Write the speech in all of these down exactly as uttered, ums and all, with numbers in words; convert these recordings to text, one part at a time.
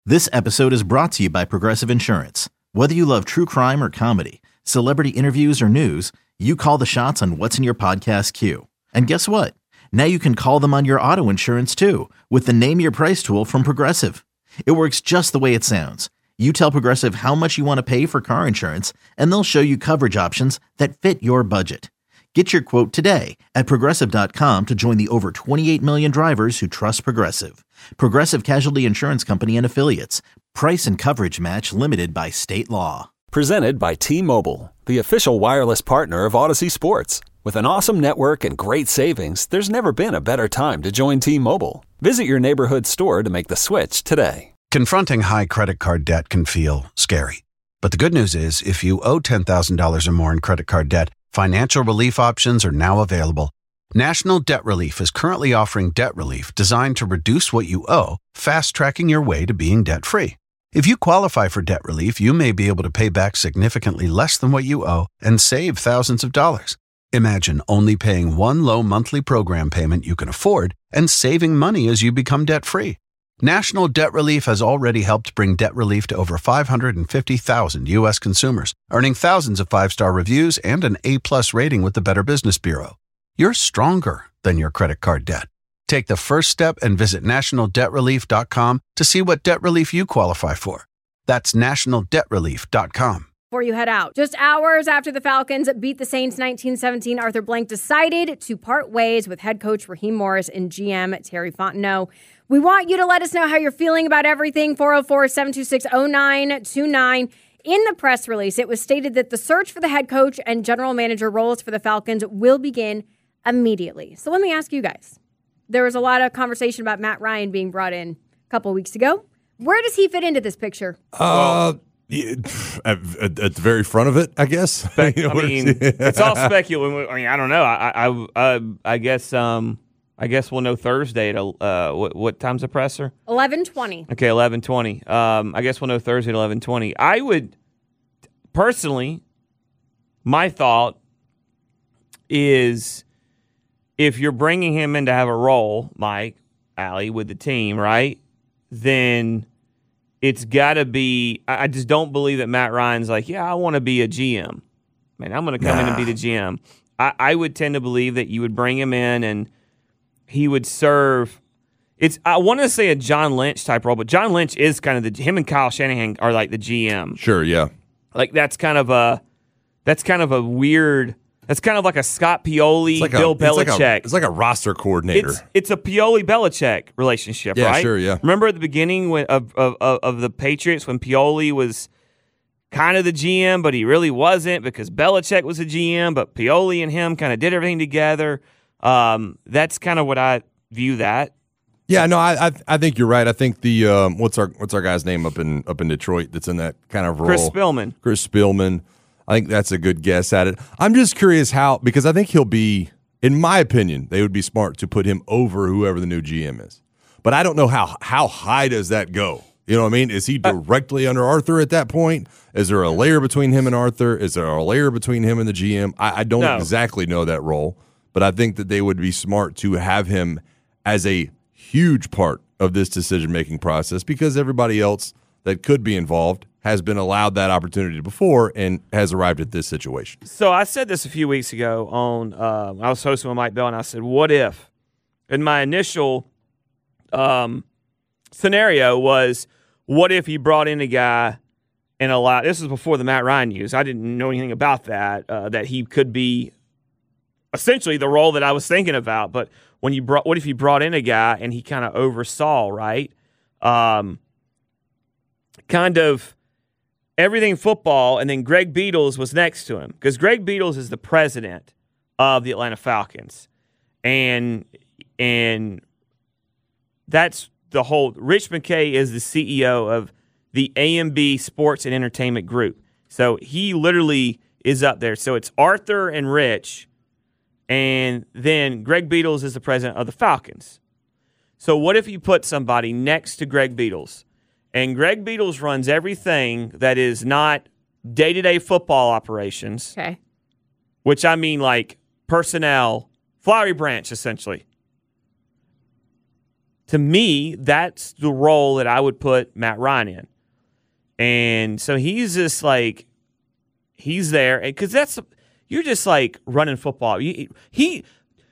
This episode is brought to you by Progressive Insurance. Whether you love true crime or comedy, celebrity interviews or news, you call the shots on what's in your podcast queue. And guess what? Now you can call them on your auto insurance too with the Name Your Price tool from Progressive. It works just the way it sounds. You tell Progressive how much you want to pay for car insurance, and they'll show you coverage options that fit your budget. Get your quote today at Progressive dot com to join the over twenty-eight million drivers who trust Progressive. Progressive Casualty Insurance Company and Affiliates. Price and coverage match limited by state law. Presented by T-Mobile, the official wireless partner of Odyssey Sports. With an awesome network and great savings, there's never been a better time to join T-Mobile. Visit your neighborhood store to make the switch today. Confronting high credit card debt can feel scary. But the good news is, if you owe ten thousand dollars or more in credit card debt, financial relief options are now available. National Debt Relief is currently offering debt relief designed to reduce what you owe, fast-tracking your way to being debt-free. If you qualify for debt relief, you may be able to pay back significantly less than what you owe and save thousands of dollars. Imagine only paying one low monthly program payment you can afford and saving money as you become debt-free. National Debt Relief has already helped bring debt relief to over five hundred fifty thousand U S consumers, earning thousands of five-star reviews and an A-plus rating with the Better Business Bureau. You're stronger than your credit card debt. Take the first step and visit national debt relief dot com to see what debt relief you qualify for. That's national debt relief dot com. Before you head out, just hours after the Falcons beat the Saints nineteen seventeen, Arthur Blank decided to part ways with head coach Raheem Morris and G M Terry Fontenot. We want you to let us know how you're feeling about everything. four oh four, seven two six, oh nine two nine. In the press release, it was stated that the search for the head coach and general manager roles for the Falcons will begin immediately. So let me ask you guys. There was a lot of conversation about Matt Ryan being brought in a couple weeks ago. Where does he fit into this picture? Uh, yeah, at, at, at the very front of it, I guess. Spec- you know, I mean, it's all speculative. I mean, I don't know. I, I, I, I guess, um, I guess we'll know Thursday. At uh, what, what time's the presser? eleven twenty. Okay, eleven twenty. Um, I guess we'll know Thursday at eleven twenty. I would personally, my thought is, if you're bringing him in to have a role, Mike, Allie, with the team, right, then it's got to be – I just don't believe that Matt Ryan's like, yeah, I want to be a G M. Man, I'm going to come nah. in and be the G M. I, I would tend to believe that you would bring him in and he would serve – It's I want to say a John Lynch type role, but John Lynch is kind of the – him and Kyle Shanahan are like the G M. Sure, yeah. Like that's kind of a – that's kind of a weird – That's kind of like a Scott Pioli, like Bill a, Belichick. It's like, a, it's like a roster coordinator. It's, it's a Pioli-Belichick relationship, yeah, right? Yeah, sure, yeah. Remember at the beginning when, of, of of the Patriots when Pioli was kind of the G M, but he really wasn't because Belichick was the G M, but Pioli and him kind of did everything together. Um, that's kind of what I view that. Yeah, no, I I, I think you're right. I think the um, what's our what's our guy's name up in up in Detroit that's in that kind of role? Chris Spielman. Chris Spielman. I think that's a good guess at it. I'm just curious how, because I think he'll be, in my opinion, they would be smart to put him over whoever the new G M is. But I don't know how how high does that go? You know what I mean? Is he directly under Arthur at that point? Is there a layer between him and Arthur? Is there a layer between him and the G M? I, I don't no. exactly know that role, but I think that they would be smart to have him as a huge part of this decision-making process because everybody else that could be involved has been allowed that opportunity before and has arrived at this situation. So I said this a few weeks ago on uh, I was hosting with Mike Bell, and I said, what if? And my initial um, scenario was, what if he brought in a guy and allowed – this was before the Matt Ryan news. I didn't know anything about that, uh, that he could be essentially the role that I was thinking about. But when you brought – what if you brought in a guy and he kind of oversaw, right? Um, kind of – everything football, and then Greg Beatles was next to him because Greg Beatles is the president of the Atlanta Falcons, and and that's the whole. Rich McKay is the C E O of the A M B Sports and Entertainment Group, so he literally is up there. So it's Arthur and Rich, and then Greg Beatles is the president of the Falcons. So what if you put somebody next to Greg Beatles? And Greg Beatles runs everything that is not day-to-day football operations. Okay. Which I mean like personnel, Flowery Branch, essentially. to me, that's the role that I would put Matt Ryan in. And so he's just like, he's there. Because that's, you're just like running football. He, he,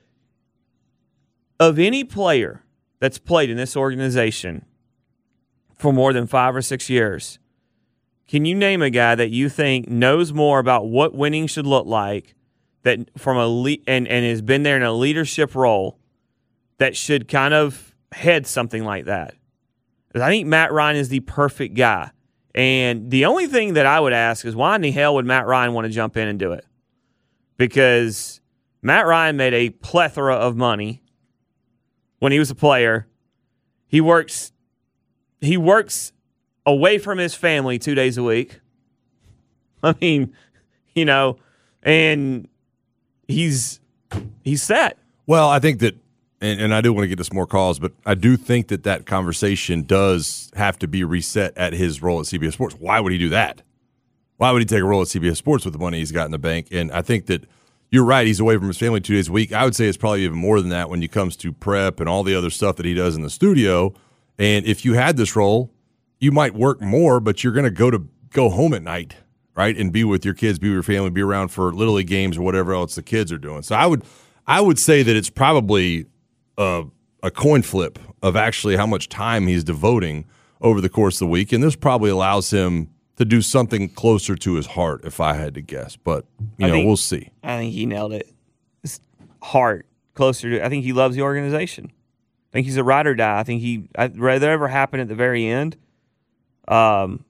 of any player that's played in this organization for more than five or six years, can you name a guy that you think knows more about what winning should look like, that from a le- and, and has been there in a leadership role that should kind of head something like that? I think Matt Ryan is the perfect guy. And the only thing that I would ask is, why in the hell would Matt Ryan want to jump in and do it? Because Matt Ryan made a plethora of money when he was a player. He works he works away from his family two days a week. I mean, you know, and he's he's set. Well, I think that, and, and I do want to get to some more calls, but I do think that that conversation does have to be reset at his role at C B S Sports. Why would he do that? Why would he take a role at C B S Sports with the money he's got in the bank? And I think that you're right. He's away from his family two days a week. I would say it's probably even more than that when it comes to prep and all the other stuff that he does in the studio. And if you had this role, you might work more, but you're going to go to go home at night, right, and be with your kids, be with your family, be around for Little League games or whatever else the kids are doing. So I would, I would say that it's probably a, a coin flip of actually how much time he's devoting over the course of the week, and this probably allows him to do something closer to his heart, if I had to guess. But you I know, think, we'll see. I think he nailed it. It's heart closer to. I think he loves the organization. I think he's a ride or die. I think he. I'd rather ever happen at the very end. Um.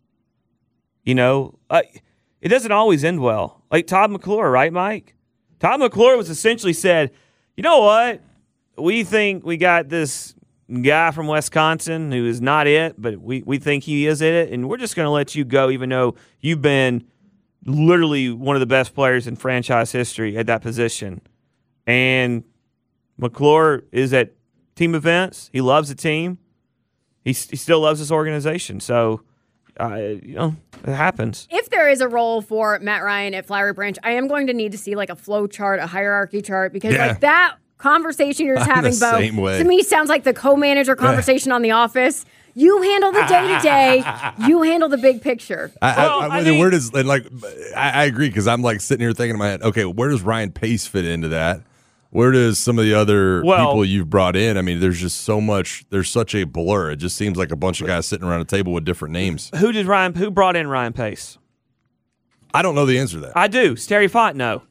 You know, uh, it doesn't always end well. Like Todd McClure, right, Mike? Todd McClure was essentially said, you know what? We think we got this guy from Wisconsin who is not it, but we, we think he is it, and we're just going to let you go even though you've been literally one of the best players in franchise history at that position. And McClure is at team events. He loves the team. He, he still loves this organization. So, uh, you know, it happens. If there is a role for Matt Ryan at Flowery Branch, I am going to need to see like a flow chart, a hierarchy chart, because Yeah. like that conversation you're just I'm having, the Bo, same way. to me sounds like the co-manager conversation on The Office. You handle the day-to-day. You handle the big picture. I, Well, I, I, I mean, think- where does and like I, I agree because I'm like sitting here thinking in my head, okay, where does Ryan Pace fit into that? Where does some of the other Well- people you've brought in? I mean, there's just so much. There's such a blur. It just seems like a bunch of guys sitting around a table with different names. Who did Ryan? Who brought in Ryan Pace? I don't know the answer to that. I do. It's Terry Fontenot.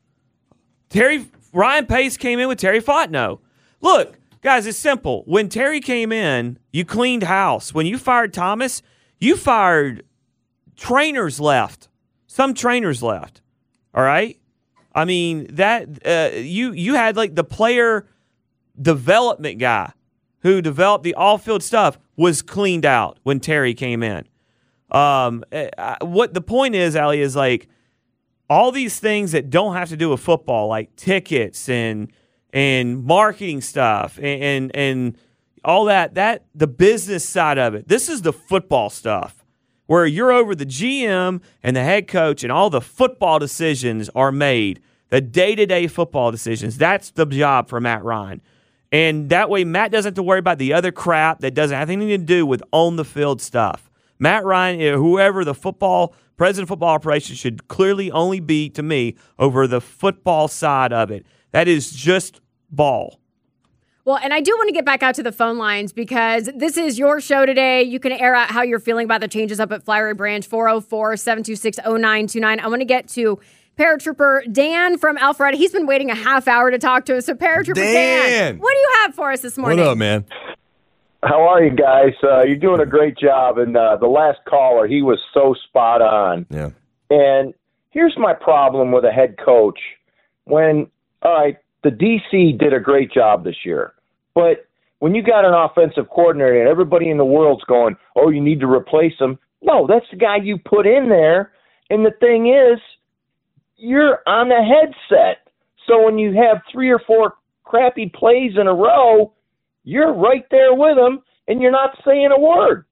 Terry Ryan Pace came in with Terry Fontenot. Look, guys, it's simple. When Terry came in, you cleaned house. When you fired Thomas, you fired trainers left. Some trainers left. All right? I mean, that uh, you you had like the player development guy who developed the off-field stuff was cleaned out when Terry came in. Um, uh, what the point is, Allie, is like all these things that don't have to do with football, like tickets and and marketing stuff and, and and all that, that the business side of it. This is the football stuff where you're over the G M and the head coach and all the football decisions are made, the day-to-day football decisions. That's the job for Matt Ryan. And that way Matt doesn't have to worry about the other crap that doesn't have anything to do with on-the-field stuff. Matt Ryan, whoever the football, president of football operations should clearly only be, to me, over the football side of it. That is just ball. Well, and I do want to get back out to the phone lines because this is your show today. You can air out how you're feeling about the changes up at Flowery Branch, four oh four, seven two six, oh nine two nine. I want to get to Paratrooper Dan from Alpharetta. He's been waiting a half hour to talk to us. So Paratrooper Dan, Dan. what do you have for us this morning? What up, man? How are you guys? Uh, you're doing a great job. And uh, the last caller, he was so spot on. Yeah. And here's my problem with a head coach. When, all right, the D C did a great job this year. But when you got an offensive coordinator and everybody in the world's going, oh, you need to replace him. No, that's the guy you put in there. And the thing is, you're on the headset. So when you have three or four crappy plays in a row, you're right there with him, and you're not saying a word.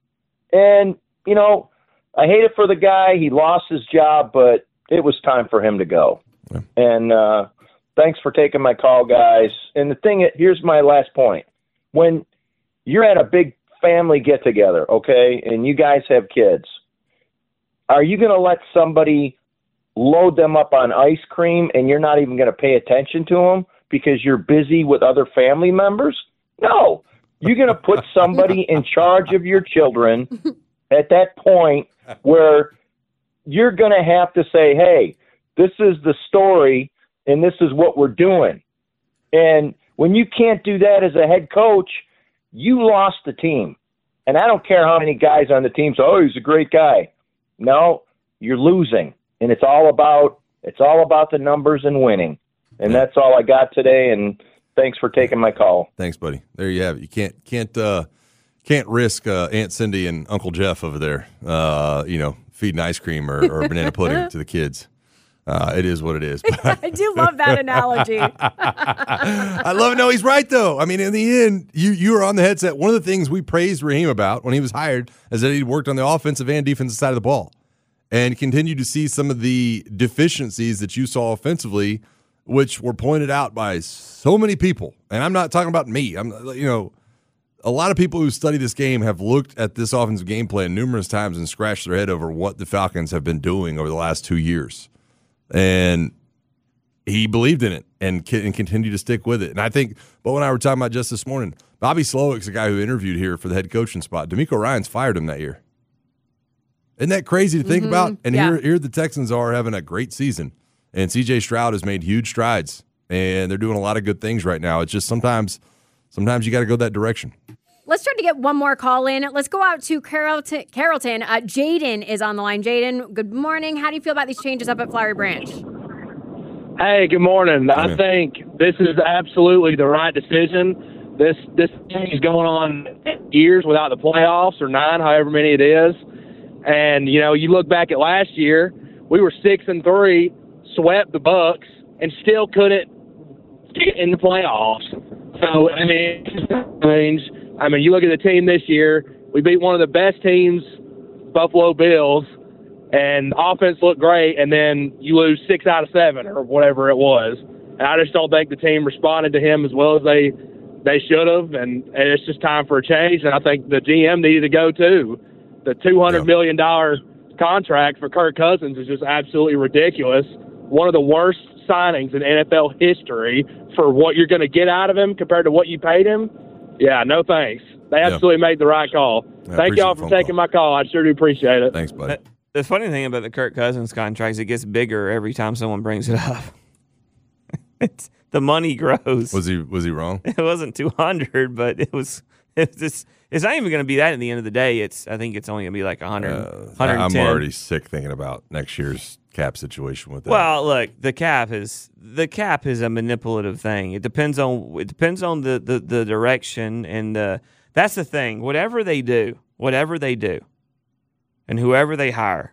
And, you know, I hate it for the guy. He lost his job, but it was time for him to go. Yeah. And uh, thanks for taking my call, guys. And the thing, here's my last point. when you're at a big family get-together, okay, and you guys have kids, are you going to let somebody load them up on ice cream and you're not even going to pay attention to them because you're busy with other family members? No. You're going to put somebody in charge of your children at that point where you're going to have to say, hey, this is the story and this is what we're doing. And when you can't do that as a head coach, you lost the team. And I don't care how many guys on the team say, oh, he's a great guy. No, you're losing. And it's all about it's all about the numbers and winning. And that's all I got today, and thanks for taking my call. Thanks, buddy. There you have it. You can't can't uh, can't risk uh, Aunt Cindy and Uncle Jeff over there, uh, you know, feeding ice cream or, or banana pudding to the kids. Uh, it is what it is. I do love that analogy. I love it. No, he's right, though. I mean, in the end, you you were on the headset. One of the things we praised Raheem about when he was hired is that he worked on the offensive and defensive side of the ball and continued to see some of the deficiencies that you saw offensively, which were pointed out by so many people. And I'm not talking about me. I'm, you know, a lot of people who study this game have looked at this offensive game plan numerous times and scratched their head over what the Falcons have been doing over the last two years. And he believed in it and, and continued to stick with it. And I think Bo and I were talking about just this morning, Bobby Slowick's a guy who interviewed here for the head coaching spot. D'Amico Ryans fired him that year. Isn't that crazy to think mm-hmm. about? And yeah. here, here the Texans are having a great season. And C J Stroud has made huge strides. And they're doing a lot of good things right now. It's just sometimes sometimes you got to go that direction. Let's try to get one more call in. Let's go out to Carrollton. Carrollton. Uh, Jaden is on the line. Jaden, good morning. How do you feel about these changes up at Flowery Branch? Hey, good morning. I think this is absolutely the right decision. This this thing is going on years without the playoffs, or nine, however many it is. And, you know, you look back at last year, we were six and three, swept the Bucks, and still couldn't get in the playoffs. So, I mean, it means I mean, you look at the team this year, we beat one of the best teams, Buffalo Bills, and offense looked great, and then you lose six out of seven or whatever it was. And I just don't think the team responded to him as well as they they should have, and, and it's just time for a change. And I think the G M needed to go too. The two hundred million dollars contract for Kirk Cousins is just absolutely ridiculous. One of the worst signings in N F L history for what you're going to get out of him compared to what you paid him. Yeah, no thanks. They absolutely yeah. made the right call. Yeah, Thank y'all for taking call. my call. I sure do appreciate it. Thanks, buddy. The funny thing about the Kirk Cousins contract is it gets bigger every time someone brings it up. It's, the money grows. Was he was he wrong? It wasn't two hundred, but it was. It's just, it's not even going to be that at the end of the day. It's I think it's only going to be like one hundred, uh, one hundred ten. I'm already sick thinking about next year's cap situation with that. Well, look, the cap is the cap is a manipulative thing. It depends on it depends on the, the, the direction, and the, that's the thing. Whatever they do, whatever they do, and whoever they hire,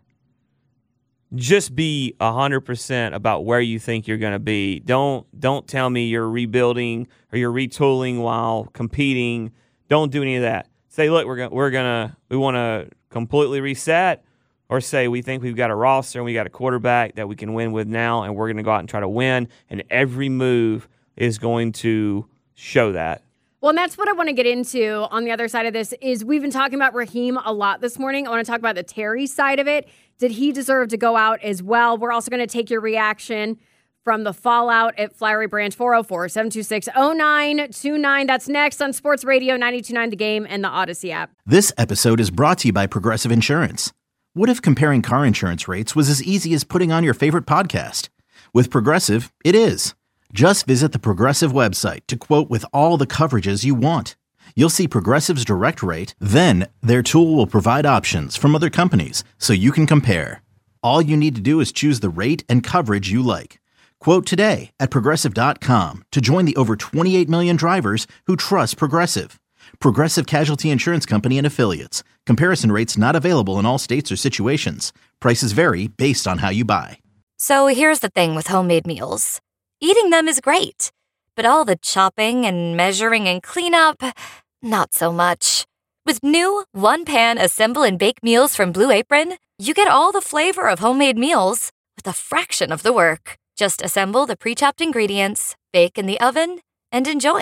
just be one hundred percent about where you think you're going to be. Don't don't tell me you're rebuilding or you're retooling while competing. Don't do any of that. Say, look, we're going we're gonna we want to completely reset, or say we think we've got a roster and we got a quarterback that we can win with now, and we're going to go out and try to win. And every move is going to show that. Well, and that's what I want to get into on the other side of this is we've been talking about Raheem a lot this morning. I want to talk about the Terry side of it. Did he deserve to go out as well? We're also going to take your reaction from the fallout at Flowery Branch. Four oh four, seven two six, oh nine two nine. That's next on Sports Radio ninety-two point nine The Game and the Odyssey app. This episode is brought to you by Progressive Insurance. What if comparing car insurance rates was as easy as putting on your favorite podcast? With Progressive, it is. Just visit the Progressive website to quote with all the coverages you want. You'll see Progressive's direct rate, then their tool will provide options from other companies so you can compare. All you need to do is choose the rate and coverage you like. Quote today at Progressive dot com to join the over twenty-eight million drivers who trust Progressive. Progressive Casualty Insurance Company and Affiliates. Comparison rates not available in all states or situations. Prices vary based on how you buy. So here's the thing with homemade meals. Eating them is great, but all the chopping and measuring and cleanup, not so much. With new one-pan assemble and bake meals from Blue Apron, you get all the flavor of homemade meals with a fraction of the work. Just assemble the pre-chopped ingredients, bake in the oven, and enjoy.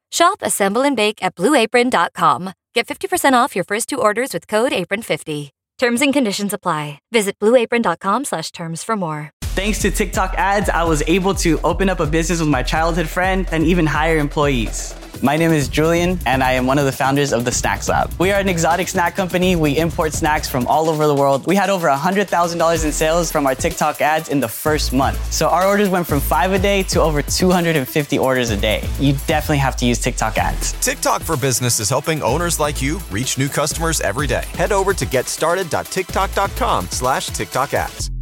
Shop, assemble, and bake at blue apron dot com. Get fifty percent off your first two orders with code apron fifty. Terms and conditions apply. Visit blue apron dot com slash terms for more. Thanks to TikTok ads, I was able to open up a business with my childhood friend and even hire employees. My name is Julian, and I am one of the founders of the Snacks Lab. We are an exotic snack company. We import snacks from all over the world. We had over one hundred thousand dollars in sales from our TikTok ads in the first month. So our orders went from five a day to over two hundred fifty orders a day. You definitely have to use TikTok ads. TikTok for Business is helping owners like you reach new customers every day. Head over to getstarted.tiktok.com slash TikTok ads.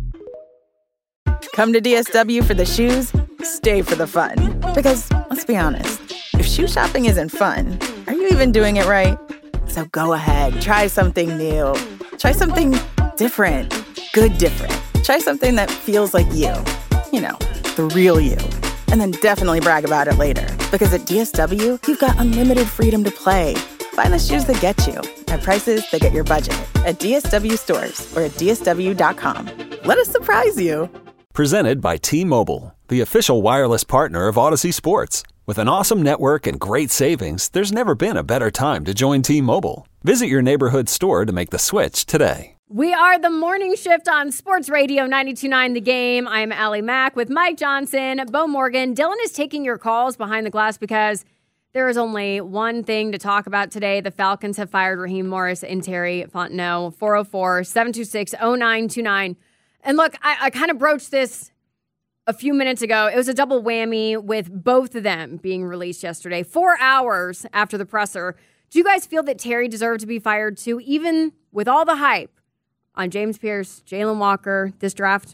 Come to D S W for the shoes, stay for the fun. Because, let's be honest, if shoe shopping isn't fun, are you even doing it right? So go ahead, try something new. Try something different. Good different. Try something that feels like you. You know, the real you. And then definitely brag about it later. Because at D S W, you've got unlimited freedom to play. Find the shoes that get you at prices that get your budget at D S W stores or at D S W dot com. Let us surprise you. Presented by T-Mobile, the official wireless partner of Odyssey Sports. With an awesome network and great savings, there's never been a better time to join T-Mobile. Visit your neighborhood store to make the switch today. We are the Morning Shift on Sports Radio ninety-two point nine The Game. I'm Allie Mack with Mike Johnson, Bo Morgan. Dylan is taking your calls behind the glass because there is only one thing to talk about today. The Falcons have fired Raheem Morris and Terry Fontenot. four oh four, seven two six, oh nine two nine. And look, I, I kind of broached this a few minutes ago. It was a double whammy with both of them being released yesterday, four hours after the presser. Do you guys feel that Terry deserved to be fired too, even with all the hype on James Pierce, Jalen Walker, this draft?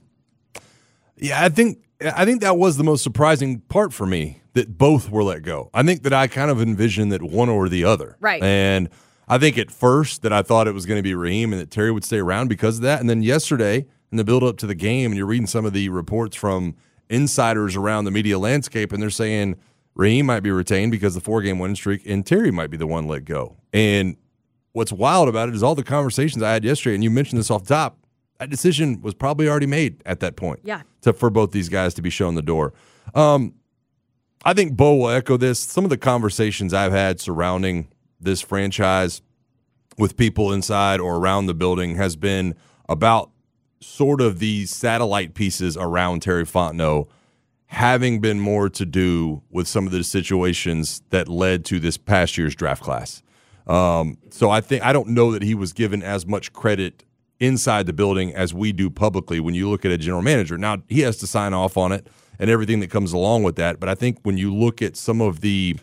Yeah, I think I think that was the most surprising part for me, that both were let go. I think that I kind of envisioned that one or the other. Right. And I think at first that I thought it was going to be Raheem and that Terry would stay around because of that. And then yesterday, in the build-up to the game, and you're reading some of the reports from insiders around the media landscape, and they're saying Raheem might be retained because of the four-game winning streak, and Terry might be the one let go. And what's wild about it is all the conversations I had yesterday, and you mentioned this off the top, that decision was probably already made at that point. Yeah. To, for both these guys to be shown the door. Um, I think Bo will echo this. Some of the conversations I've had surrounding this franchise with people inside or around the building has been about sort of these satellite pieces around Terry Fontenot having been more to do with some of the situations that led to this past year's draft class. Um, so I think I don't know that he was given as much credit inside the building as we do publicly when you look at a general manager. Now, he has to sign off on it and everything that comes along with that. But I think when you look at some of the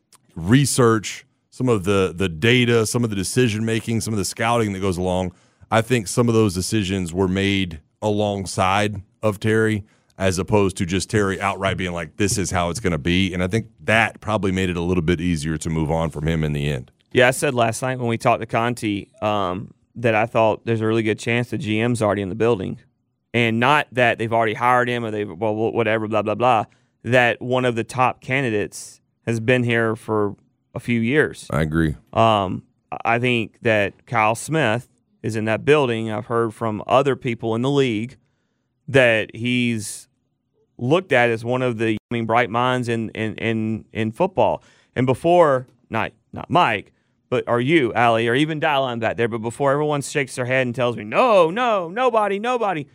research, some of the the data, some of the decision-making, some of the scouting that goes along, I think some of those decisions were made alongside of Terry as opposed to just Terry outright being like, this is how it's going to be. And I think that probably made it a little bit easier to move on from him in the end. Yeah, I said last night when we talked to Conti um, that I thought there's a really good chance the G M's already in the building. And not that they've already hired him or they've, well, whatever, blah, blah, blah, that one of the top candidates has been here for a few years. I agree. Um, I think that Kyle Smith is in that building. I've heard from other people in the league that he's looked at as one of the I mean, bright minds in, in, in, in football. And before, not not Mike, but or you, Allie, or even Dylan back there, but before everyone shakes their head and tells me, no, no, nobody, nobody.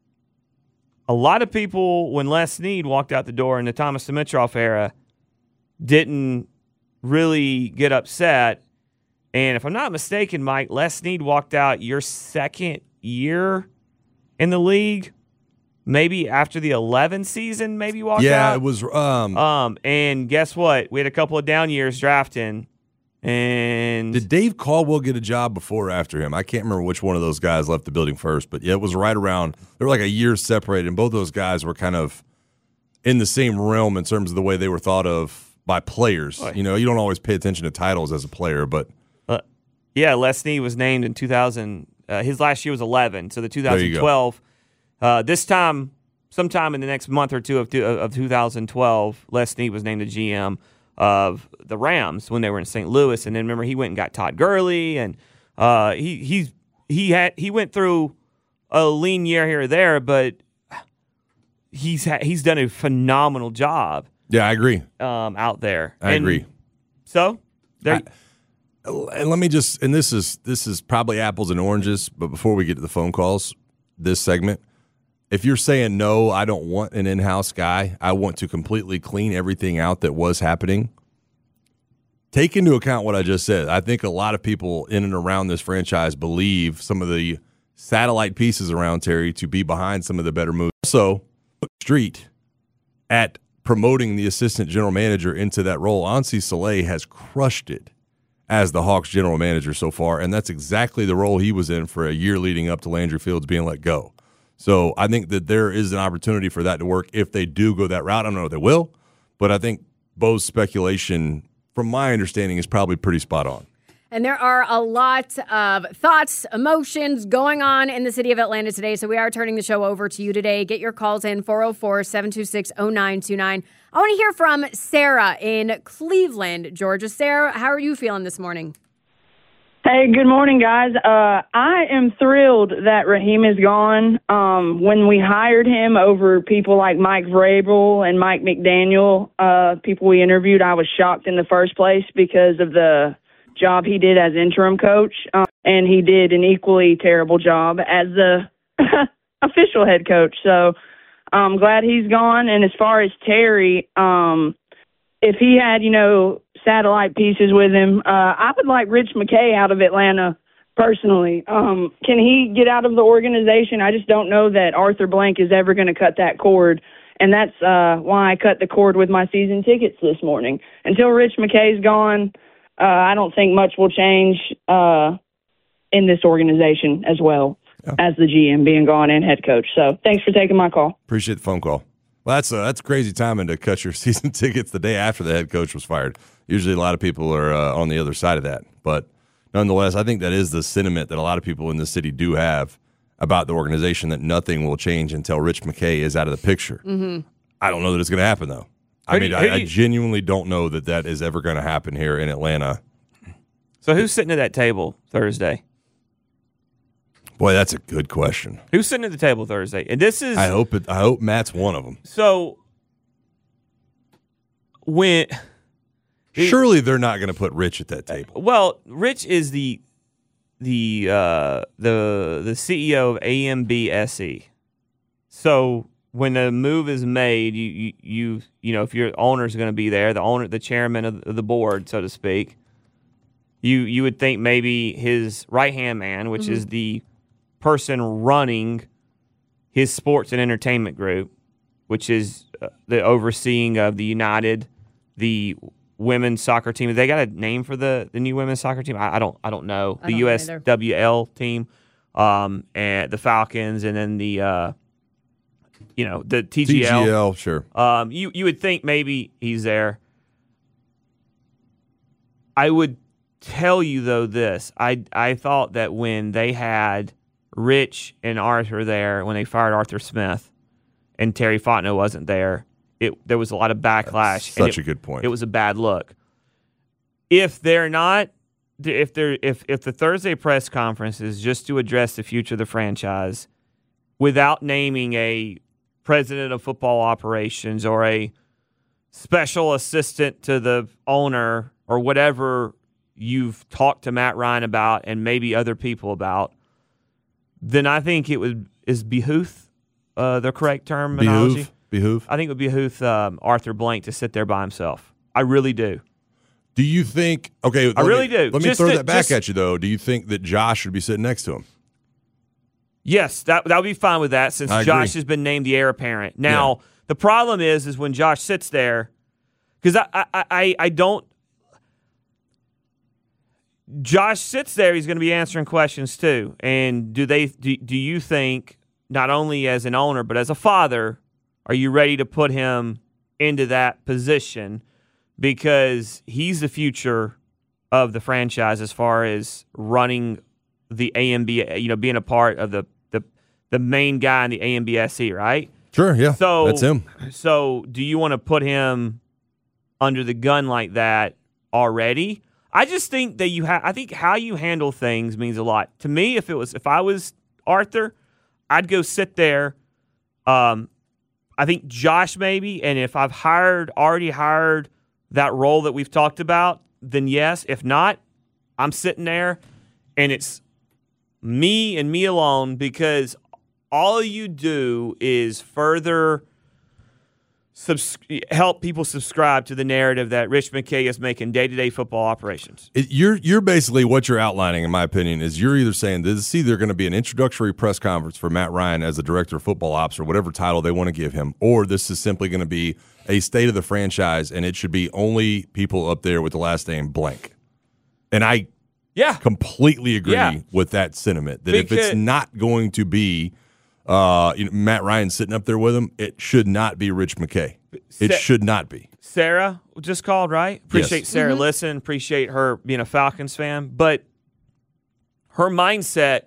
A lot of people, when Les Snead walked out the door in the Thomas Dimitroff era, didn't really get upset. And if I'm not mistaken, Mike, Les Snead walked out your second year in the league, maybe after the eleventh season, maybe walked yeah, out. Yeah, it was. Um, um, and guess what? We had a couple of down years drafting. And did Dave Caldwell get a job before or after him? I can't remember which one of those guys left the building first, but yeah, it was right around. They were like a year separated, and both those guys were kind of in the same realm in terms of the way they were thought of by players. Boy. You know, you don't always pay attention to titles as a player, but uh, yeah, Les Snead was named in two thousand. Uh, his last year was eleven, so the two thousand twelve. Uh, this time, sometime in the next month or two of, of two thousand twelve, Les Snead was named the G M of the Rams when they were in Saint Louis, and then remember he went and got Todd Gurley, and uh, he he he had he went through a lean year here or there, but he's ha- he's done a phenomenal job. Yeah, I agree. Um, out there, I and agree. So, there. I, and let me just, and this is this is probably apples and oranges, but before we get to the phone calls, this segment, if you're saying no, I don't want an in-house guy, I want to completely clean everything out that was happening, take into account what I just said. I think a lot of people in and around this franchise believe some of the satellite pieces around Terry to be behind some of the better moves. Also, Street at promoting the assistant general manager into that role. Ansi Soleil has crushed it as the Hawks general manager so far, and that's exactly the role he was in for a year leading up to Landry Fields being let go. So I think that there is an opportunity for that to work if they do go that route. I don't know if they will, but I think Bo's speculation, from my understanding, is probably pretty spot on. And there are a lot of thoughts, emotions going on in the city of Atlanta today. So we are turning the show over to you today. Get your calls in four oh four, seven two six, oh nine two nine. I want to hear from Sarah in Cleveland, Georgia. Sarah, how are you feeling this morning? Hey, good morning, guys. Uh, I am thrilled that Raheem is gone. Um, when we hired him over people like Mike Vrabel and Mike McDaniel, uh, people we interviewed, I was shocked in the first place because of the job he did as interim coach, um, and he did an equally terrible job as the official head coach. So I'm glad he's gone. And as far as Terry, um, if he had, you know, satellite pieces with him, uh, I would like Rich McKay out of Atlanta personally. Um, can he get out of the organization? I just don't know that Arthur Blank is ever going to cut that cord. And that's uh, why I cut the cord with my season tickets this morning. Until Rich McKay's gone, Uh, I don't think much will change uh, in this organization as well yeah. as the G M being gone and head coach. So thanks for taking my call. Appreciate the phone call. Well, that's uh, that's crazy timing to cut your season tickets the day after the head coach was fired. Usually a lot of people are uh, on the other side of that. But nonetheless, I think that is the sentiment that a lot of people in the city do have about the organization, that nothing will change until Rich McKay is out of the picture. Mm-hmm. I don't know that it's going to happen, though. I mean, I, I genuinely don't know that that is ever going to happen here in Atlanta. So who's sitting at that table Thursday? Boy, that's a good question. Who's sitting at the table Thursday? And this is I hope it, I hope Matt's one of them. So when surely they're not going to put Rich at that table. Well, Rich is the the uh, the the C E O of A M B S E. So when a move is made, you you you, you know, if your owner is going to be there, the owner, the chairman of the board, so to speak, you you would think maybe his right hand man, which mm-hmm. is the person running his sports and entertainment group, which is uh, the overseeing of the United, the women's soccer team. They got a name for the, the new women's soccer team? I, I don't I don't know. I the don't U S W L team, um, and the Falcons, and then the uh, you know the T G L. T G L, sure. Um, you you would think maybe he's there. I would tell you though this. I I thought that when they had Rich and Arthur there, when they fired Arthur Smith, and Terry Fontenot wasn't there, it there was a lot of backlash. That's such it, a good point. It was a bad look. If they're not, if they're if if the Thursday press conference is just to address the future of the franchise, without naming a president of football operations or a special assistant to the owner or whatever you've talked to Matt Ryan about and maybe other people about, then I think it would is behoove uh, the correct terminology. Behoove. Behoove. I think it would behoove um, Arthur Blank to sit there by himself. I really do. Do you think? Okay, I really me, do. Let me just throw to, that back just, at you though. Do you think that Josh should be sitting next to him? Yes, that that would be fine with that since I Josh agree. has been named the heir apparent. Now yeah. the problem is, is when Josh sits there, because I, I I I don't. Josh sits there, he's going to be answering questions too. And do they? Do, do you think not only as an owner but as a father, are you ready to put him into that position? Because he's the future of the franchise as far as running the A M B, you know, being a part of the the, the main guy in the A M B S E, right? Sure, yeah, so, that's him. So do you want to put him under the gun like that already? I just think that you have. I think how you handle things means a lot to me. If it was, if I was Arthur, I'd go sit there. Um, I think Josh maybe, and if I've hired already hired that role that we've talked about, then yes. If not, I'm sitting there, and it's me and me alone, because all you do is further subs- help people subscribe to the narrative that Rich McKay is making day-to-day football operations. It, you're you're basically, what you're outlining, in my opinion, is you're either saying this is either going to be an introductory press conference for Matt Ryan as the director of football ops or whatever title they want to give him, or this is simply going to be a state of the franchise, and it should be only people up there with the last name blank. And I yeah. completely agree yeah. with that sentiment, that because, if it's not going to be uh, you know, Matt Ryan sitting up there with him, it should not be Rich McKay. It Sa- should not be. Sarah just called, right? Appreciate yes. Sarah Mm-hmm. listen, appreciate her being a Falcons fan, but her mindset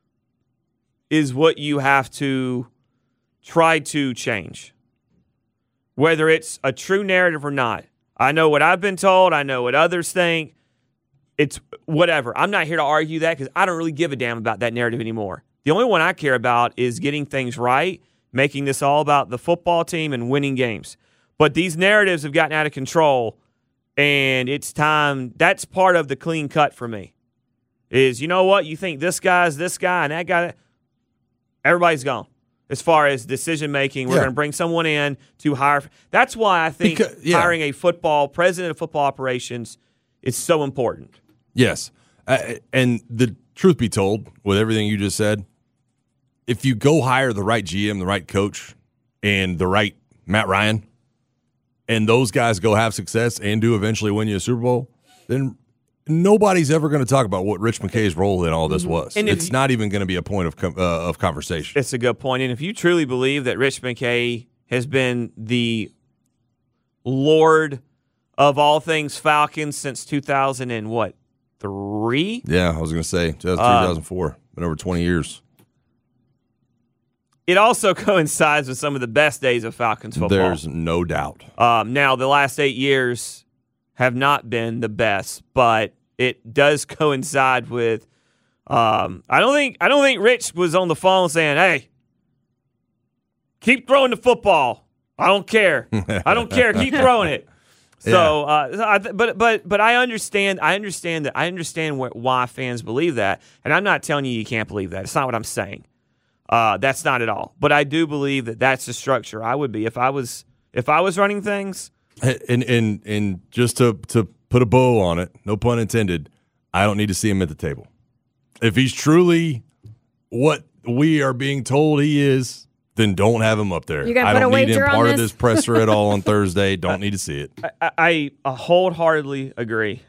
is what you have to try to change, whether it's a true narrative or not. I know what I've been told. I know what others think. It's whatever. I'm not here to argue that because I don't really give a damn about that narrative anymore. The only one I care about is getting things right, making this all about the football team and winning games. But these narratives have gotten out of control, and it's time. That's part of the clean cut for me is, you know what? You think this guy's this guy and that guy, everybody's gone. As far as decision-making, we're Yeah. going to bring someone in to hire. That's why I think Because, yeah. hiring a football president of football operations is so important. Yes. Uh, and the truth be told, with everything you just said, if you go hire the right G M, the right coach, and the right Matt Ryan, and those guys go have success and do eventually win you a Super Bowl, then nobody's ever going to talk about what Rich McKay's role in all this was. And if it's you- not even going to be a point of com- uh, of conversation. It's a good point. And if you truly believe that Rich McKay has been the Lord of all things Falcons since two thousand and what, three? Yeah, I was going to say two thousand four. Uh, been over twenty years. It also coincides with some of the best days of Falcons football. There's no doubt. Um, now, the last eight years have not been the best, but it does coincide with. Um, I don't think I don't think Rich was on the phone saying, "Hey, keep throwing the football. I don't care. I don't care. Keep throwing it." So, uh, so I th- but but but I understand. I understand that. I understand wh- why fans believe that, and I'm not telling you you can't believe that. It's not what I'm saying. Uh, that's not at all. But I do believe that that's the structure I would be if I was if I was running things. And and and just to to put a bow on it, no pun intended, I don't need to see him at the table. If he's truly what we are being told he is, then don't have him up there. You gonna I put don't a need him wager on part of this? this presser at all on Thursday. Don't need to see it. I, I, I wholeheartedly agree.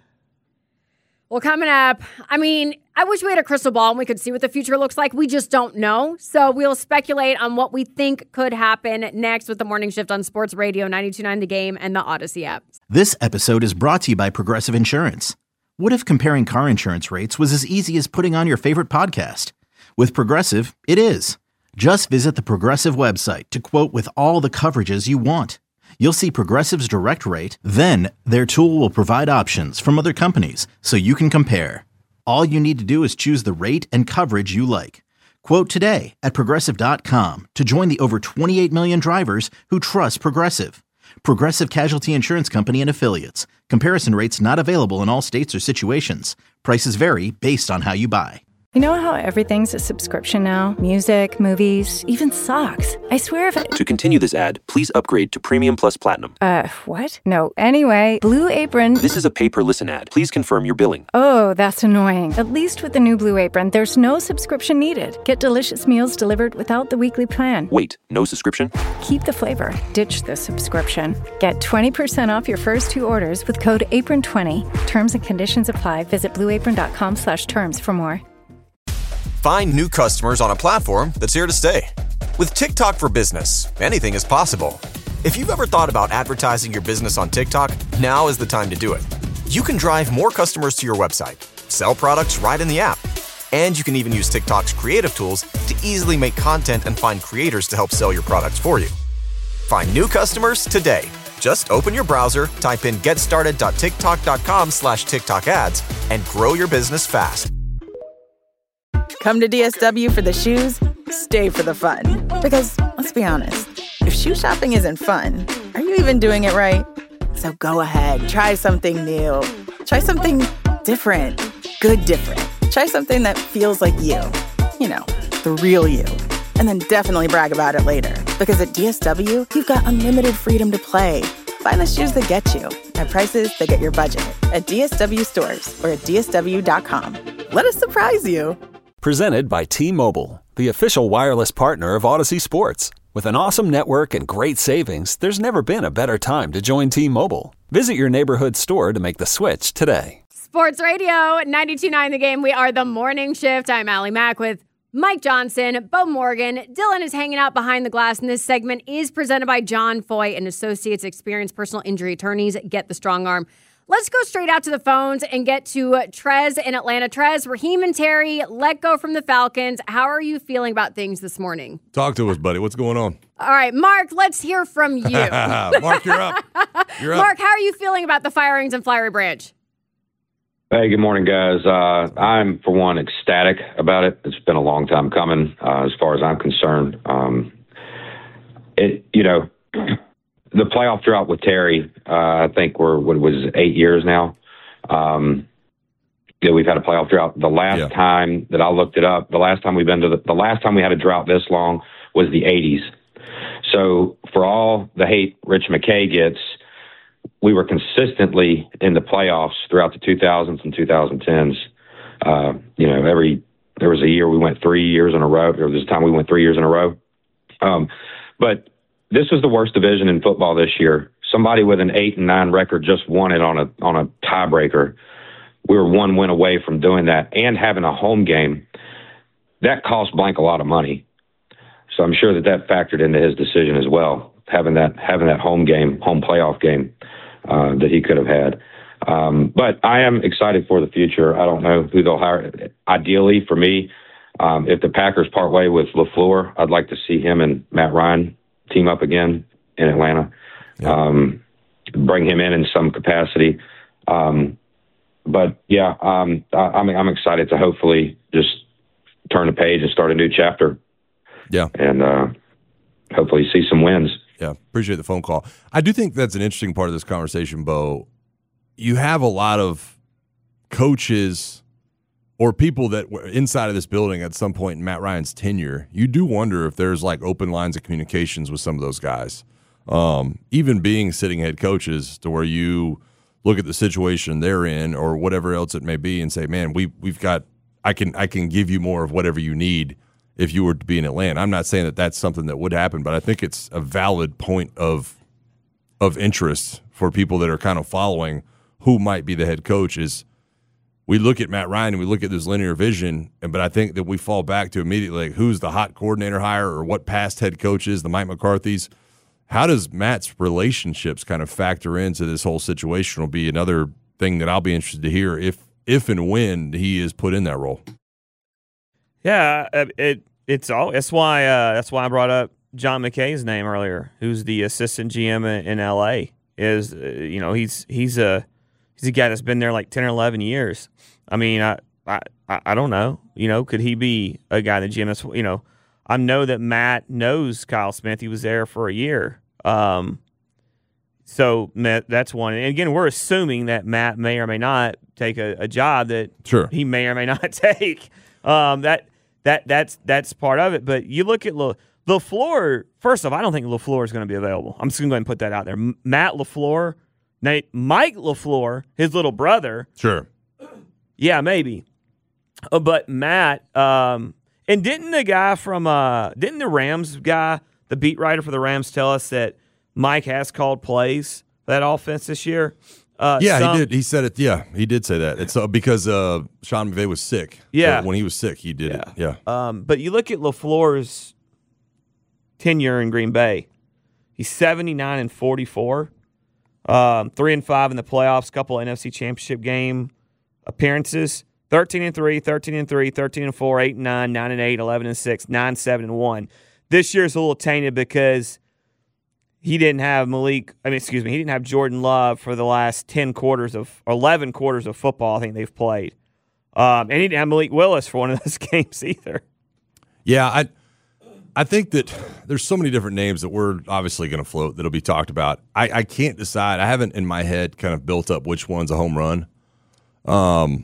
Well, coming up, I mean, I wish we had a crystal ball and we could see what the future looks like. We just don't know. So we'll speculate on what we think could happen next with the Morning Shift on Sports Radio ninety-two point nine The Game and the Odyssey app. This episode is brought to you by Progressive Insurance. What if comparing car insurance rates was as easy as putting on your favorite podcast? With Progressive, it is. Just visit the Progressive website to quote with all the coverages you want. You'll see Progressive's direct rate, then their tool will provide options from other companies so you can compare. All you need to do is choose the rate and coverage you like. Quote today at Progressive dot com to join the over twenty-eight million drivers who trust Progressive. Progressive Casualty Insurance Company and Affiliates. Comparison rates not available in all states or situations. Prices vary based on how you buy. You know how everything's a subscription now? Music, movies, even socks. I swear if it... To continue this ad, please upgrade to Premium Plus Platinum. Uh, what? No. Anyway, Blue Apron... This is a pay-per-listen ad. Please confirm your billing. Oh, that's annoying. At least with the new Blue Apron, there's no subscription needed. Get delicious meals delivered without the weekly plan. Wait, no subscription? Keep the flavor. Ditch the subscription. Get twenty percent off your first two orders with code apron twenty. Terms and conditions apply. Visit blueapron.com slash terms for more. Find new customers on a platform that's here to stay. With TikTok for Business, anything is possible. If you've ever thought about advertising your business on TikTok, now is the time to do it. You can drive more customers to your website, sell products right in the app, and you can even use TikTok's creative tools to easily make content and find creators to help sell your products for you. Find new customers today. Just open your browser, type in getstarted.tiktok.com slash TikTok ads, and grow your business fast. Come to D S W for the shoes, stay for the fun. Because, let's be honest, if shoe shopping isn't fun, are you even doing it right? So go ahead, try something new. Try something different. Good different. Try something that feels like you. You know, the real you. And then definitely brag about it later. Because at D S W, you've got unlimited freedom to play. Find the shoes that get you at prices that get your budget at D S W stores or at D S W dot com. Let us surprise you. Presented by T-Mobile, the official wireless partner of Odyssey Sports. With an awesome network and great savings, there's never been a better time to join T-Mobile. Visit your neighborhood store to make the switch today. Sports Radio, ninety-two point nine The Game. We are the morning shift. I'm Allie Mack with Mike Johnson, Bo Morgan. Dylan is hanging out behind the glass, and this segment is presented by John Foy and Associates, experienced personal injury attorneys. Get the strong arm. Let's go straight out to the phones and get to Trez in Atlanta. Trez, Raheem and Terry let go from the Falcons. How are you feeling about things this morning? Talk to us, buddy. What's going on? All right, Mark, let's hear from you. Mark, you're up. You're up. Mark, how are you feeling about the firings in Flowery Branch? Hey, good morning, guys. Uh, I'm, for one, ecstatic about it. It's been a long time coming, uh, as far as I'm concerned. Um, it, you know, the playoff drought with Terry, uh, I think we're, what was it, eight years now. Um, yeah, we've had a playoff drought. The last yeah. time that I looked it up, the last time we've been to the, the last time we had a drought this long was the eighties. So for all the hate Rich McKay gets, we were consistently in the playoffs throughout the two thousands and twenty tens. Uh, you know, every there was a year we went three years in a row. There was a time we went three years in a row. Um, but this was the worst division in football this year. Somebody with an eight and nine record just won it on a on a tiebreaker. We were one win away from doing that and having a home game. That cost Blank a lot of money. So I'm sure that that factored into his decision as well, having that having that home game, home playoff game uh, that he could have had. Um, but I am excited for the future. I don't know who they'll hire. Ideally, for me, um, if the Packers part way with LaFleur, I'd like to see him and Matt Ryan team up again in Atlanta. Yeah. Um, bring him in in some capacity. Um, but yeah, um, I, I'm I'm excited to hopefully just turn the page and start a new chapter. Yeah, and uh, hopefully see some wins. Yeah, appreciate the phone call. I do think that's an interesting part of this conversation, Bo. You have a lot of coaches or people that were inside of this building at some point in Matt Ryan's tenure. You do wonder if there's like open lines of communications with some of those guys. Um, even being sitting head coaches to where you look at the situation they're in or whatever else it may be and say, man, we, we've got I can I can give you more of whatever you need if you were to be in Atlanta. I'm not saying that that's something that would happen, but I think it's a valid point of of interest for people that are kind of following who might be the head coach. Is we look at Matt Ryan and we look at this linear vision, but I think that we fall back to immediately like, who's the hot coordinator hire or what past head coaches, the Mike McCarthy's. How does Matt's relationships kind of factor into this whole situation will be another thing that I'll be interested to hear if if and when he is put in that role. Yeah, it it's all that's why uh, that's why I brought up John McKay's name earlier, who's the assistant G M in, in L A. Is uh, you know he's he's a he's a guy that's been there like ten or eleven years. I mean, I I I don't know. You know, could he be a guy in the G M? That's, you know, I know that Matt knows Kyle Smith. He was there for a year. Um, so that's one. And again, we're assuming that Matt may or may not take a, a job that sure. he may or may not take. Um, that that that's that's part of it. But you look at Le, LaFleur. First off, I don't think LaFleur is going to be available. I'm just going to go ahead and put that out there. M- Matt LaFleur, Nate, Mike LaFleur, his little brother. Sure. Yeah, maybe. Uh, but Matt, um, and didn't the guy from uh, didn't the Rams guy, the beat writer for the Rams, tell us that Mike has called plays for that offense this year? Uh, yeah, some, he did. He said it. Yeah, he did say that. It's uh, because uh, Sean McVay was sick. Yeah. Uh, when he was sick, he did yeah. it. Yeah. Um, but you look at LaFleur's tenure in Green Bay. He's seventy-nine and forty-four, um, three and five in the playoffs, couple of N F C Championship game appearances. thirteen and three, thirteen and three, thirteen and four, eight and nine, nine and eight, eleven and six, nine, seven and one. This year's a little tainted because he didn't have Malik, I mean, excuse me, he didn't have Jordan Love for the last ten quarters of, or eleven quarters of football I think they've played. Um, and he didn't have Malik Willis for one of those games either. Yeah, I I think that there's so many different names that we're obviously going to float that'll be talked about. I, I can't decide. I haven't in my head kind of built up which one's a home run. Um,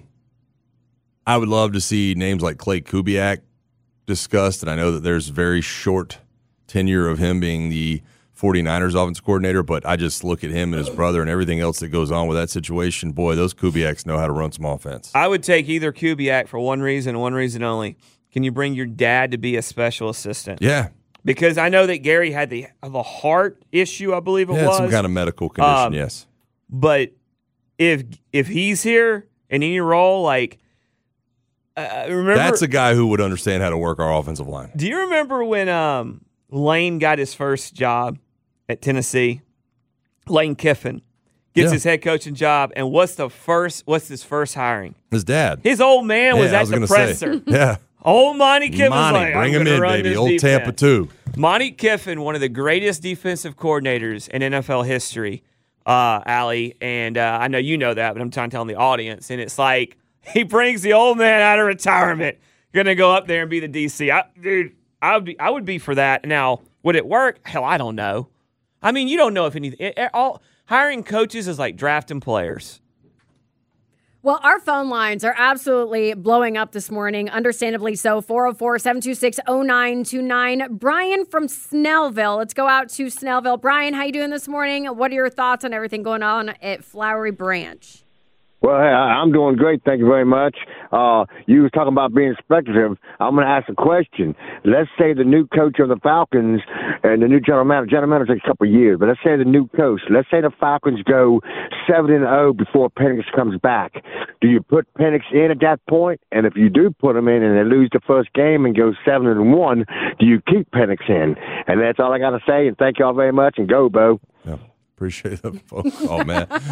I would love to see names like Clay Kubiak discussed, and I know that there's very short tenure of him being the 49ers offensive coordinator, but I just look at him and his brother and everything else that goes on with that situation. Boy, those Kubiaks know how to run some offense. I would take either Kubiak for one reason, one reason only. Can you bring your dad to be a special assistant? Yeah. Because I know that Gary had the the heart issue, I believe it yeah, was. some kind of medical condition, um, yes. But if if he's here in any role, like, uh, remember. That's a guy who would understand how to work our offensive line. Do you remember when um, Lane got his first job at Tennessee? Lane Kiffin gets Yeah. his head coaching job, and what's the first? What's his first hiring? His dad. His old man was Yeah, I at was the gonna presser. say. Yeah. Old Monty Kiffin was Monty, like, bring I'm him gonna in, run baby. this Old defense. Tampa two. Monty Kiffin, one of the greatest defensive coordinators in N F L history, uh, Allie, and uh, I know you know that, but I'm trying to tell the audience, and it's like he brings the old man out of retirement, gonna go up there and be the D C. I, dude, I would be, I would be for that. Now, would it work? Hell, I don't know. I mean, you don't know if anything. It, it, all hiring coaches is like drafting players. Well, our phone lines are absolutely blowing up this morning, understandably so. four oh four, seven two six, oh nine two nine. Brian from Snellville. Let's go out to Snellville. Brian, how you doing this morning? What are your thoughts on everything going on at Flowery Branch? Well, hey, I- I'm doing great. Thank you very much. Uh, you were talking about being speculative. I'm going to ask a question. Let's say the new coach of the Falcons and the new general manager, general manager takes a couple of years, but let's say the new coach, let's say the Falcons go seven and oh before Penix comes back. Do you put Penix in at that point? And if you do put him in and they lose the first game and go seven and one, do you keep Penix in? And that's all I got to say. And thank y'all very much. And go, Bo. Yeah. Appreciate the phone call, man. no,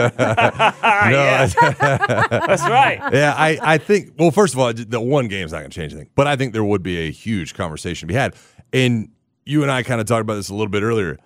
That's right. Yeah, I, I think, well, first of all, the one game's not going to change anything, but I think there would be a huge conversation to be had. And you and I kind of talked about this a little bit earlier.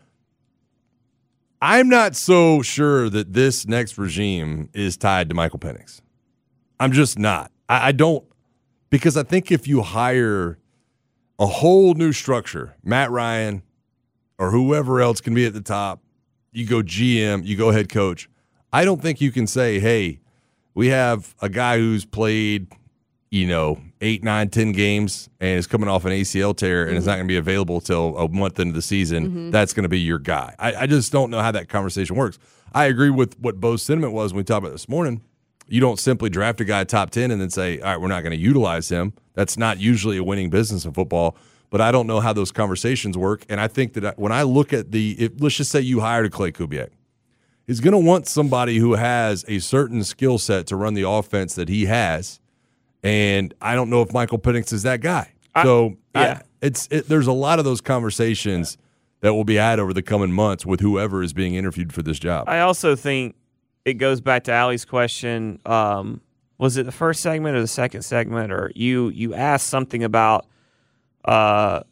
I'm not so sure that this next regime is tied to Michael Penix. I'm just not. I, I don't, because I think if you hire a whole new structure, Matt Ryan or whoever else can be at the top, you go G M, you go head coach. I don't think you can say, hey, we have a guy who's played, you know, eight, nine, ten games and is coming off an A C L tear and Mm-hmm. is not going to be available till a month into the season. Mhm. That's going to be your guy. I, I just don't know how that conversation works. I agree with what Bo's sentiment was when we talked about this morning. You don't simply draft a guy top ten and then say, all right, we're not going to utilize him. That's not usually a winning business in football. But I don't know how those conversations work. And I think that when I look at the, if, let's just say you hired a Clay Kubiak, he's going to want somebody who has a certain skill set to run the offense that he has. And I don't know if Michael Penix is that guy. I, so yeah. I, it's it, there's a lot of those conversations that will be had over the coming months with whoever is being interviewed for this job. I also think it goes back to Allie's question. Um, was it the first segment or the second segment? Or you you asked something about uh,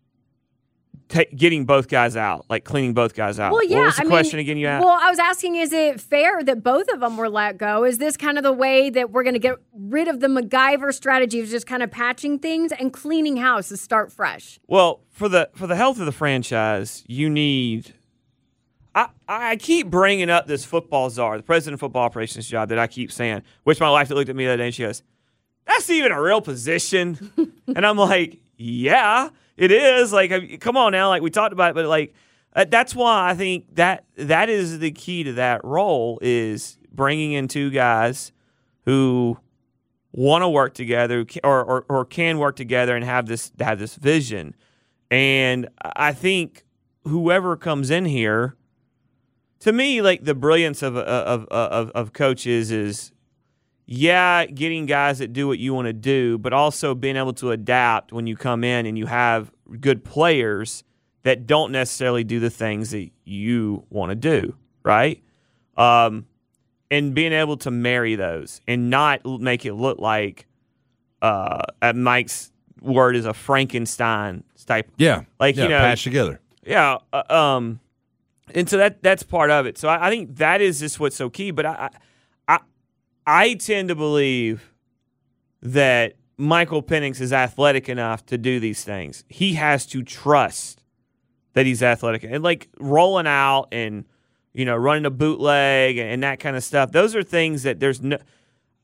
t- getting both guys out, like cleaning both guys out. Well, yeah. What was the I question mean, again you asked? Well, I was asking, is it fair that both of them were let go? Is this kind of the way that we're going to get rid of the MacGyver strategy of just kind of patching things and cleaning house to start fresh? Well, for the for the health of the franchise, you need. I, I keep bringing up this football czar, the president of football operations job that I keep saying, which my wife looked at me the other day and she goes, that's even a real position. And I'm like, yeah, it is. Like, I mean, come on now. Like, we talked about it, but like, uh, that's why I think that that is the key to that role is bringing in two guys who want to work together or, or or can work together and have this have this vision. And I think whoever comes in here, to me, like the brilliance of of of, of coaches is, yeah, getting guys that do what you want to do, but also being able to adapt when you come in and you have good players that don't necessarily do the things that you want to do, right? Um, and being able to marry those and not make it look like, uh, at Mike's word, is a Frankenstein type. Yeah, like yeah, you know, patched together. Yeah, uh, um, and so that that's part of it. So I, I think that is just what's so key. But I, I, I tend to believe that Michael Penix is athletic enough to do these things. He has to trust that he's athletic and like rolling out and, you know, running a bootleg and, and that kind of stuff. Those are things that there's no,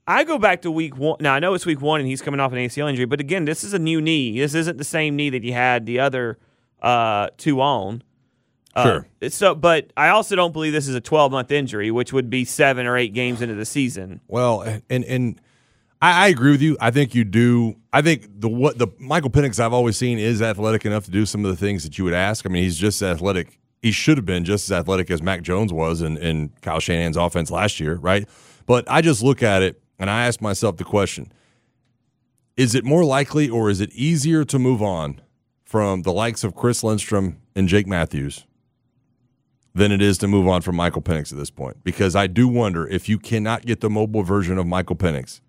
I go back to week one. Now, I know it's week one and he's coming off an A C L injury, but again, this is a new knee. This isn't the same knee that you had the other uh, two on. Sure. Uh, so, but I also don't believe this is a twelve-month injury, which would be seven or eight games into the season. Well, and and I, I agree with you. I think you do. I think the what the Michael Penix I've always seen is athletic enough to do some of the things that you would ask. I mean, he's just athletic. He should have been just as athletic as Mac Jones was in, in Kyle Shanahan's offense last year, right? But I just look at it and I ask myself the question: is it more likely or is it easier to move on from the likes of Chris Lindstrom and Jake Matthews than it is to move on from Michael Penix at this point? Because I do wonder if you cannot get the mobile version of Michael Penix,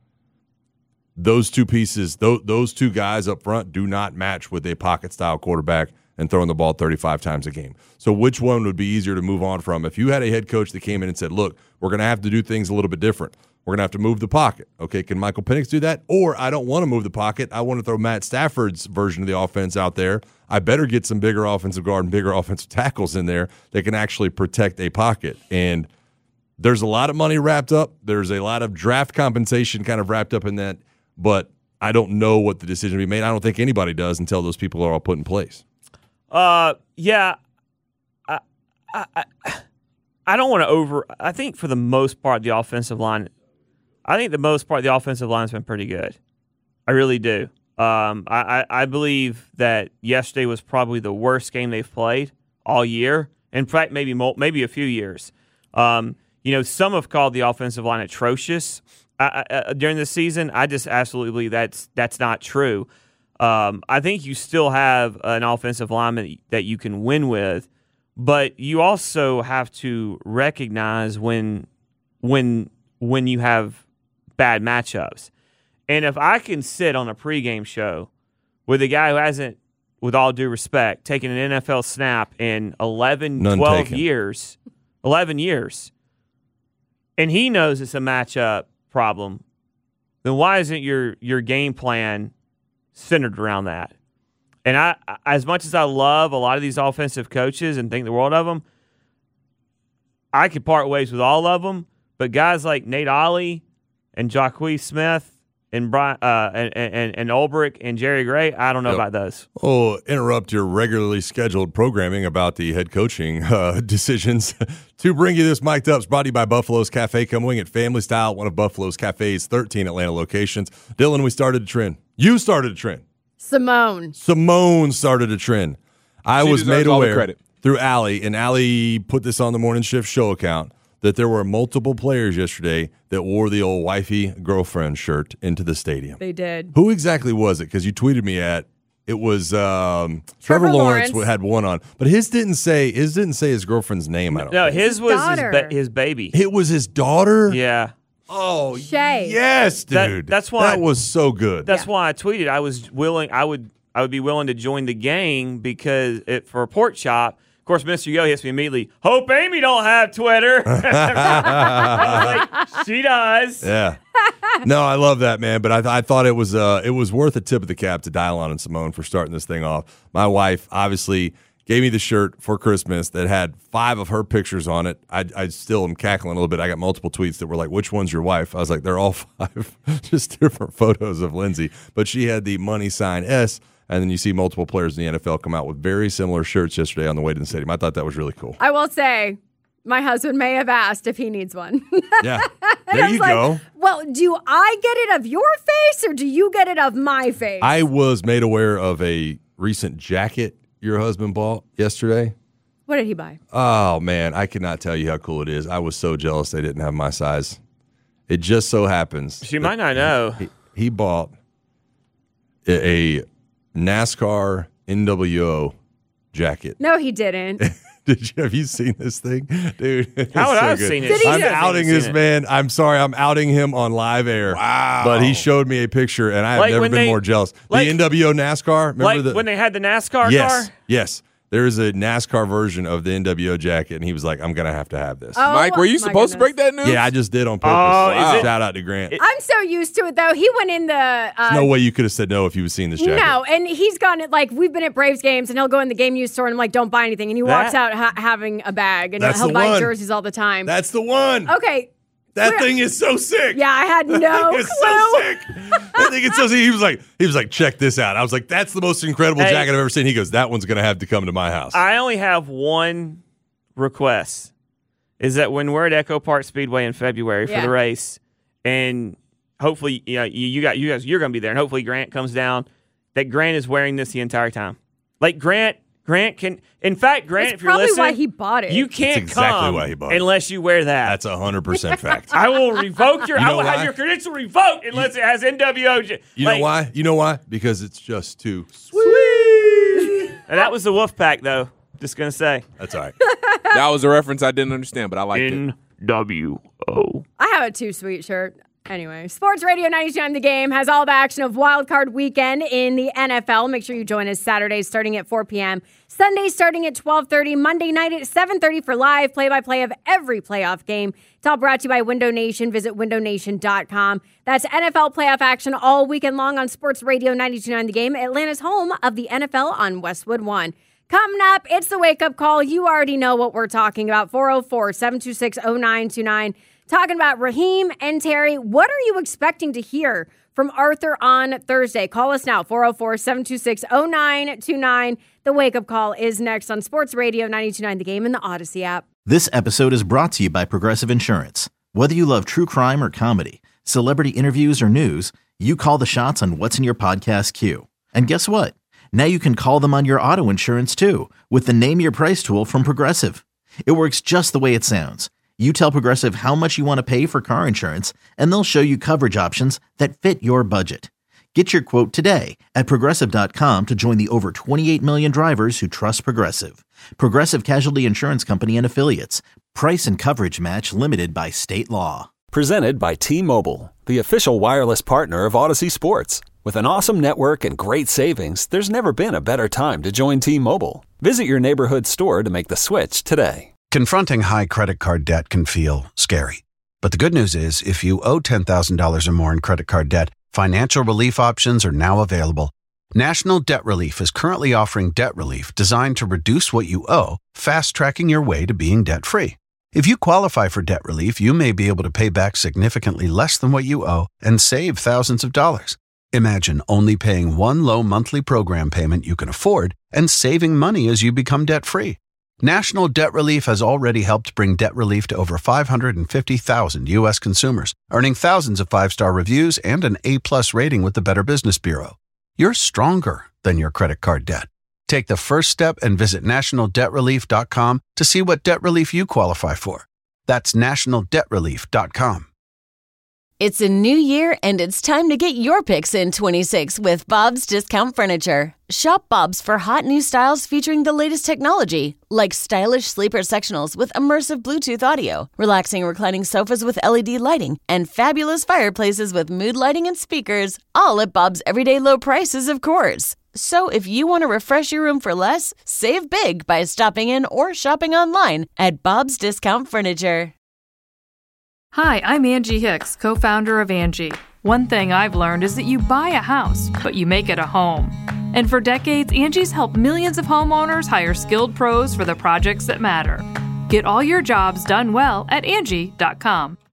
those two pieces, those, those two guys up front do not match with a pocket-style quarterback and throwing the ball thirty-five times a game. So which one would be easier to move on from? If you had a head coach that came in and said, look, we're going to have to do things a little bit different. We're going to have to move the pocket. Okay, can Michael Penix do that? Or I don't want to move the pocket. I want to throw Matt Stafford's version of the offense out there. I better get some bigger offensive guard and bigger offensive tackles in there that can actually protect a pocket. And there's a lot of money wrapped up. There's a lot of draft compensation kind of wrapped up in that. But I don't know what the decision will be made. I don't think anybody does until those people are all put in place. Uh, yeah. I, I, I, I don't want to over – I think for the most part, the offensive line – I think the most part, the offensive line has been pretty good. I really do. Um, I, I, I believe that yesterday was probably the worst game they've played all year. In fact, maybe maybe a few years. Um, you know, some have called the offensive line atrocious I, I, during the season. I just absolutely believe that's that's not true. Um, I think you still have an offensive lineman that you can win with, but you also have to recognize when when when you have bad matchups. And if I can sit on a pregame show with a guy who hasn't, with all due respect, taken an N F L snap in eleven, None twelve taken. years, eleven years, and he knows it's a matchup problem, then why isn't your your game plan centered around that? And I, as much as I love a lot of these offensive coaches and think the world of them, I could part ways with all of them, but guys like Nate Ollie and Jacquez Smith and Brian uh, and, and and Ulbrich and Jerry Gray, I don't know Yep. about those. Oh, interrupt your regularly scheduled programming about the head coaching uh, decisions to bring you this mic'd up. It's brought to you by Buffalo's Cafe. Come wing it family style, one of Buffalo's Cafe's thirteen Atlanta locations. Dylan, we started a trend. You started a trend. Simone. Simone started a trend. I She was deserves made all the aware credit. through Allie, and Allie put this on the Morning Shift show account, that there were multiple players yesterday that wore the old wifey girlfriend shirt into the stadium. They did. Who exactly was it? Because you tweeted me at it was um, Trevor, Trevor Lawrence. Lawrence. had one on, but his didn't say his didn't say his girlfriend's name. I don't. No, think. his was his, daughter. ba- his baby. It was his daughter. Yeah. Oh, Shay. yes, That- dude. that's why- that was so good. That's why I tweeted I was willing. I would. I would be willing to join the gang because it, for a pork chop. Of course, Mister Yo hits me immediately. Hope Amy don't have Twitter. I was like, she does. Yeah. No, I love that, man. But I, th- I thought it was uh, it was worth a tip of the cap to Dialon and Simone for starting this thing off. My wife obviously gave me the shirt for Christmas that had five of her pictures on it. I, I still am cackling a little bit. I got multiple tweets that were like, which one's your wife? I was like, they're all five, just different photos of Lindsay. But she had the money sign S. And then you see multiple players in the N F L come out with very similar shirts yesterday on the way to the stadium. I thought that was really cool. I will say, my husband may have asked if he needs one. Yeah. And There I was you like, go. Well, do I get it of your face or do you get it of my face? I was made aware of a recent jacket your husband bought yesterday. What did he buy? Oh, man, I cannot tell you how cool it is. I was so jealous they didn't have my size. It just so happens. She might not know. He, he bought a, a NASCAR N W O jacket. No, he didn't. Did you have you seen this thing, dude? It's How would so I have good. seen it? Did he I'm just- outing Seen this it. man. I'm sorry. I'm outing him on live air. Wow. But he showed me a picture, and I have Like never when been they- more jealous. like- the N W O NASCAR. Remember Like the when they had the NASCAR yes, car? yes. There is a NASCAR version of the N W O jacket, and he was like, "I'm gonna have to have this." Oh, Mike, were you my supposed to goodness. break that news? Yeah, I just did on purpose. Oh, is it- Shout out to Grant. I'm so used to it, though. He went in the. Uh, There's no way you could have said no if you had seen this jacket. No, and he's gone at like we've been at Braves games, and he'll go in the game news store and I'm like, "Don't buy anything," and he walks That- out ha- having a bag, and That's he'll the buy one. jerseys all the time. That's the one. Okay, That thing is so sick. Yeah, I had no that clue. It's so sick. I think it's so sick. He was like, he was like, check this out. I was like, that's the most incredible Hey. jacket I've ever seen. He goes, that one's gonna have to come to my house. I only have one request, is that when we're at Echo Park Speedway in February for Yeah. the race, and hopefully, you know, you, you got you guys, you're going to be there, and hopefully Grant comes down, that Grant is wearing this the entire time. Like Grant, Grant can. In fact, Grant, That's if you're probably listening, why he bought it. you can't That's exactly come why he bought it. unless you wear that. That's a hundred percent fact. I will revoke your. You I know will have why? your credential revoked unless it has N W O. You like, know why? You know why? Because it's just too sweet. And that was the Wolf Pack, though. Just gonna say. That's all right. That was a reference I didn't understand, but I liked it. N W O. I have a too sweet shirt. Anyway, Sports Radio ninety-nine The Game has all the action of Wild Card Weekend in the N F L. Make sure you join us Saturdays starting at four p.m., Sundays starting at twelve thirty, Monday night at seven thirty for live play-by-play of every playoff game. It's all brought to you by Window Nation. Visit window nation dot com. That's N F L playoff action all weekend long on Sports Radio ninety-two point nine The Game, Atlanta's home of the N F L on Westwood one. Coming up, it's the wake-up call. You already know what we're talking about. four oh four, seven two six, oh nine two nine. Talking about Raheem and Terry. What are you expecting to hear from Arthur on Thursday? Call us now, four oh four, seven two six, oh nine two nine. The wake-up call is next on Sports Radio ninety-two point nine The Game and the Odyssey app. This episode is brought to you by Progressive Insurance. Whether you love true crime or comedy, celebrity interviews or news, you call the shots on what's in your podcast queue. And guess what? Now you can call them on your auto insurance too with the Name Your Price tool from Progressive. It works just the way it sounds. You tell Progressive how much you want to pay for car insurance, and they'll show you coverage options that fit your budget. Get your quote today at Progressive dot com to join the over twenty-eight million drivers who trust Progressive. Progressive Casualty Insurance Company and Affiliates. Price and coverage match limited by state law. Presented by T-Mobile, the official wireless partner of Odyssey Sports. With an awesome network and great savings, there's never been a better time to join T-Mobile. Visit your neighborhood store to make the switch today. Confronting high credit card debt can feel scary. But the good news is, if you owe ten thousand dollars or more in credit card debt, financial relief options are now available. National Debt Relief is currently offering debt relief designed to reduce what you owe, fast-tracking your way to being debt-free. If you qualify for debt relief, you may be able to pay back significantly less than what you owe and save thousands of dollars. Imagine only paying one low monthly program payment you can afford and saving money as you become debt-free. National Debt Relief has already helped bring debt relief to over five hundred fifty thousand U S consumers, earning thousands of five-star reviews and an A-plus rating with the Better Business Bureau. You're stronger than your credit card debt. Take the first step and visit national debt relief dot com to see what debt relief you qualify for. That's national debt relief dot com. It's a new year, and it's time to get your picks in twenty-six with Bob's Discount Furniture. Shop Bob's for hot new styles featuring the latest technology, like stylish sleeper sectionals with immersive Bluetooth audio, relaxing reclining sofas with L E D lighting, and fabulous fireplaces with mood lighting and speakers, all at Bob's everyday low prices, of course. So if you want to refresh your room for less, save big by stopping in or shopping online at Bob's Discount Furniture. Hi, I'm Angie Hicks, co-founder of Angie. One thing I've learned is that you buy a house, but you make it a home. And for decades, Angie's helped millions of homeowners hire skilled pros for the projects that matter. Get all your jobs done well at Angie dot com.